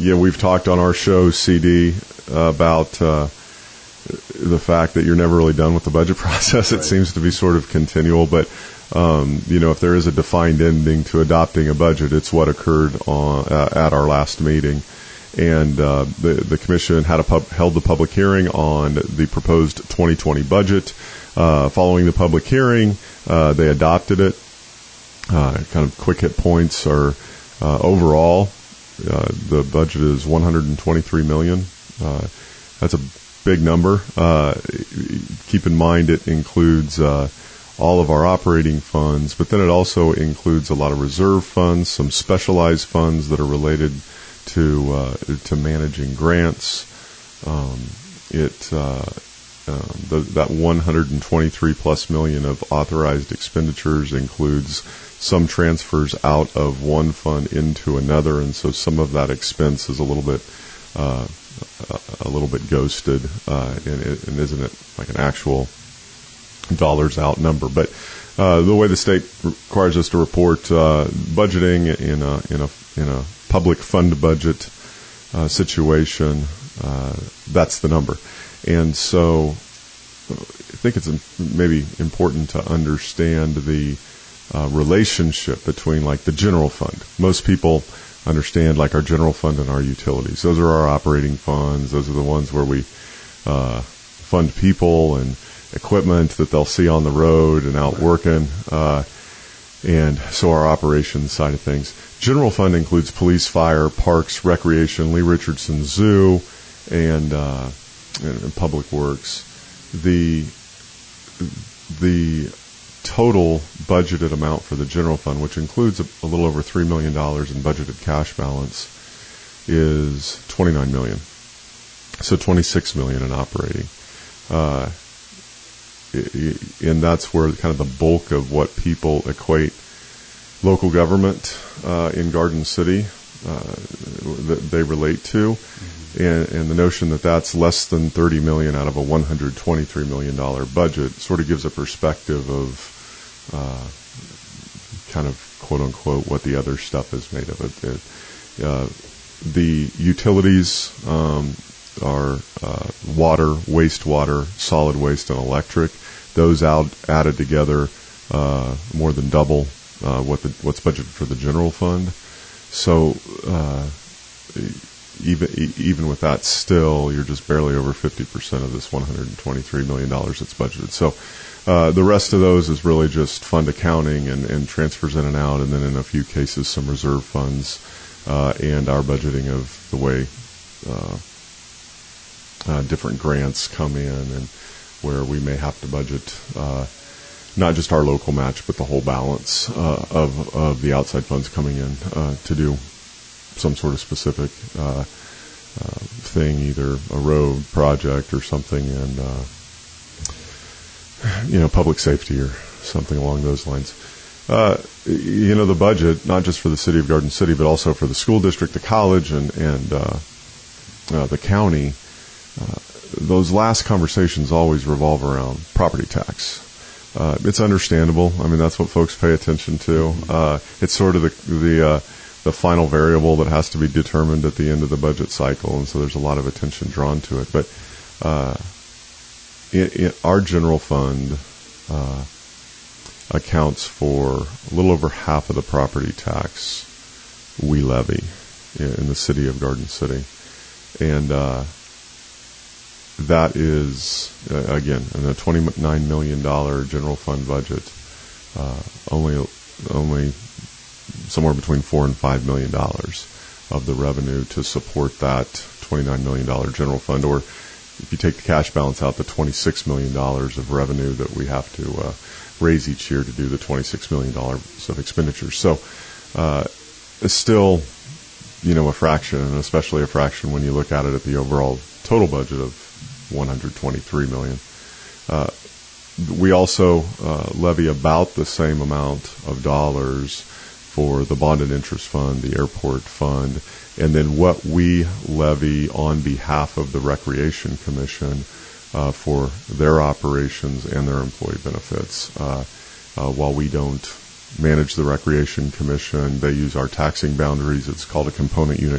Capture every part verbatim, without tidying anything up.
yeah, we've talked on our show, C D, uh, about uh, the fact that you're never really done with the budget process. It Right. seems to be sort of continual, but um, you know, if there is a defined ending to adopting a budget, it's what occurred on, uh, at our last meeting. And uh, the the commission had a pub, held the public hearing on the proposed twenty twenty budget. Uh, following the public hearing, uh, they adopted it. Uh, kind of quick hit points are uh, overall, uh, the budget is one hundred twenty-three million dollars. Uh, that's a big number. Uh, keep in mind it includes uh, all of our operating funds, but then it also includes a lot of reserve funds, some specialized funds that are related to uh, to managing grants. Um, it uh, um, the, that one hundred twenty-three plus million of authorized expenditures includes some transfers out of one fund into another, and so some of that expense is a little bit uh, a little bit ghosted, uh, and, and isn't it like an actual dollars out number? But uh, the way the state requires us to report uh, budgeting in a in a in a public fund budget uh, situation, uh, that's the number. And so I think it's maybe important to understand the uh, relationship between like the general fund. Most people understand like our general fund and our utilities. Those are our operating funds. Those are the ones where we uh, fund people and equipment that they'll see on the road and out working. Uh, and so our operations side of things. General fund includes police, fire, parks, recreation, Lee Richardson Zoo, and, uh, and public works. The the total budgeted amount for the general fund, which includes a, a little over three million dollars in budgeted cash balance, is twenty-nine million dollars. So twenty-six million dollars in operating. Uh, and that's where kind of the bulk of what people equate local government uh, in Garden City uh, that they relate to. Mm-hmm. And, and the notion that that's less than thirty million dollars out of a one hundred twenty-three million dollars budget sort of gives a perspective of uh, kind of quote-unquote what the other stuff is made of. It, it, uh, the utilities um, are uh, water, wastewater, solid waste, and electric. Those out added together uh, more than double uh, what the, what's budgeted for the general fund. So uh, even even with that, still you're just barely over fifty percent of this one hundred twenty-three million dollars that's budgeted. So uh, the rest of those is really just fund accounting and, and transfers in and out, and then in a few cases some reserve funds uh, and our budgeting of the way uh, uh, different grants come in and where we may have to budget uh, not just our local match, but the whole balance uh, of of the outside funds coming in uh, to do some sort of specific uh, uh, thing, either a road project or something, and uh, you know, public safety or something along those lines. Uh, you know, the budget, not just for the city of Garden City, but also for the school district, the college, and and uh, uh, the county. Uh, those last conversations always revolve around property tax. Uh, it's understandable. I mean, that's what folks pay attention to. Uh, it's sort of the the uh, the final variable that has to be determined at the end of the budget cycle, and so there's a lot of attention drawn to it. But uh, in, in our general fund uh, accounts for a little over half of the property tax we levy in, in the city of Garden City, and uh, that is, uh, again, in a twenty-nine million dollars general fund budget, uh, only only somewhere between four and five million dollars of the revenue to support that twenty-nine million dollars general fund. Or if you take the cash balance out, the twenty-six million dollars of revenue that we have to uh, raise each year to do the twenty-six million dollars of expenditures. So uh, it's still, you know, a fraction, and especially a fraction when you look at it at the overall total budget of one hundred twenty-three million dollars. Uh, we also uh, levy about the same amount of dollars for the bond and interest fund, the airport fund, and then what we levy on behalf of the Recreation Commission uh, for their operations and their employee benefits. Uh, uh, while we don't manage the Recreation Commission, they use our taxing boundaries. It's called a component unit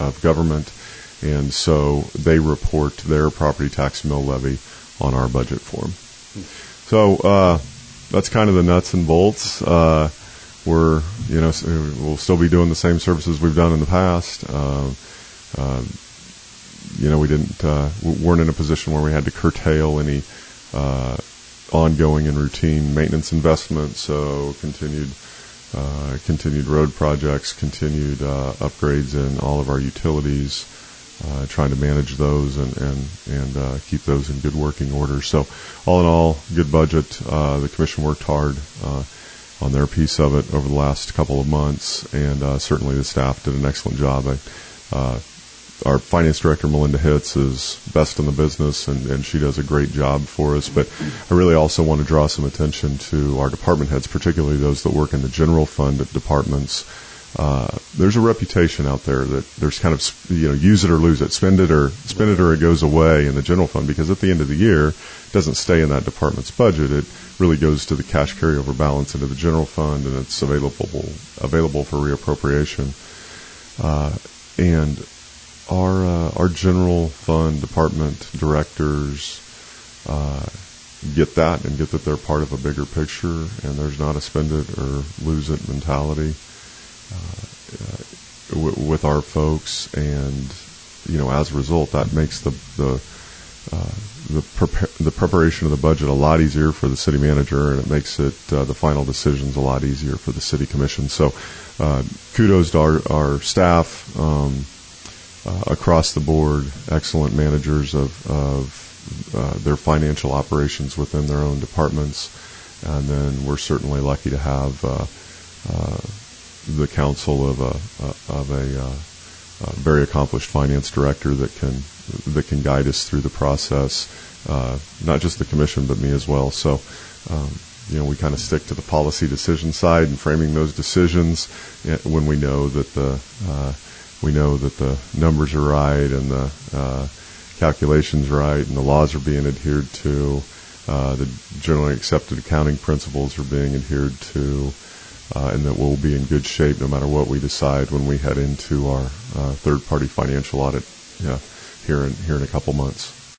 of government, and so they report their property tax mill levy on our budget form. So uh, that's kind of the nuts and bolts. Uh, we're, you know, we'll still be doing the same services we've done in the past. Uh, uh, you know, we didn't, uh, weren't in a position where we had to curtail any uh, ongoing and routine maintenance investments. So continued, uh, continued road projects, continued uh, upgrades in all of our utilities. Uh, trying to manage those and and and uh, keep those in good working order. So, all in all, good budget. Uh, the commission worked hard uh, on their piece of it over the last couple of months, and uh, certainly the staff did an excellent job. I, uh, our finance director, Melinda Hitz, is best in the business, and, and she does a great job for us. But I really also want to draw some attention to our department heads, particularly those that work in the general fund departments. Uh, there's a reputation out there that there's kind of, you know, use it or lose it, spend it or spend it or it goes away in the general fund, because at the end of the year, it doesn't stay in that department's budget. It really goes to the cash carryover balance into the general fund, and it's available available for reappropriation. Uh, and our uh, our general fund department directors uh, get that and get that they're part of a bigger picture, and there's not a spend it or lose it mentality. Uh, w- with our folks, and you know, as a result, that makes the the uh, the, prepar- the preparation of the budget a lot easier for the city manager, and it makes it uh, the final decisions a lot easier for the city commission. So, uh, kudos to our, our staff um, uh, across the board, excellent managers of of uh, their financial operations within their own departments, and then we're certainly lucky to have. Uh, uh, the counsel of a uh, of a, uh, a very accomplished finance director that can that can guide us through the process, uh, not just the commission but me as well. So, um, you know, we kind of stick to the policy decision side and framing those decisions when we know that the uh, we know that the numbers are right and the uh, calculations right and the laws are being adhered to, uh, the generally accepted accounting principles are being adhered to. Uh, and that we'll be in good shape no matter what we decide when we head into our uh, third-party financial audit yeah, here in here in a couple months.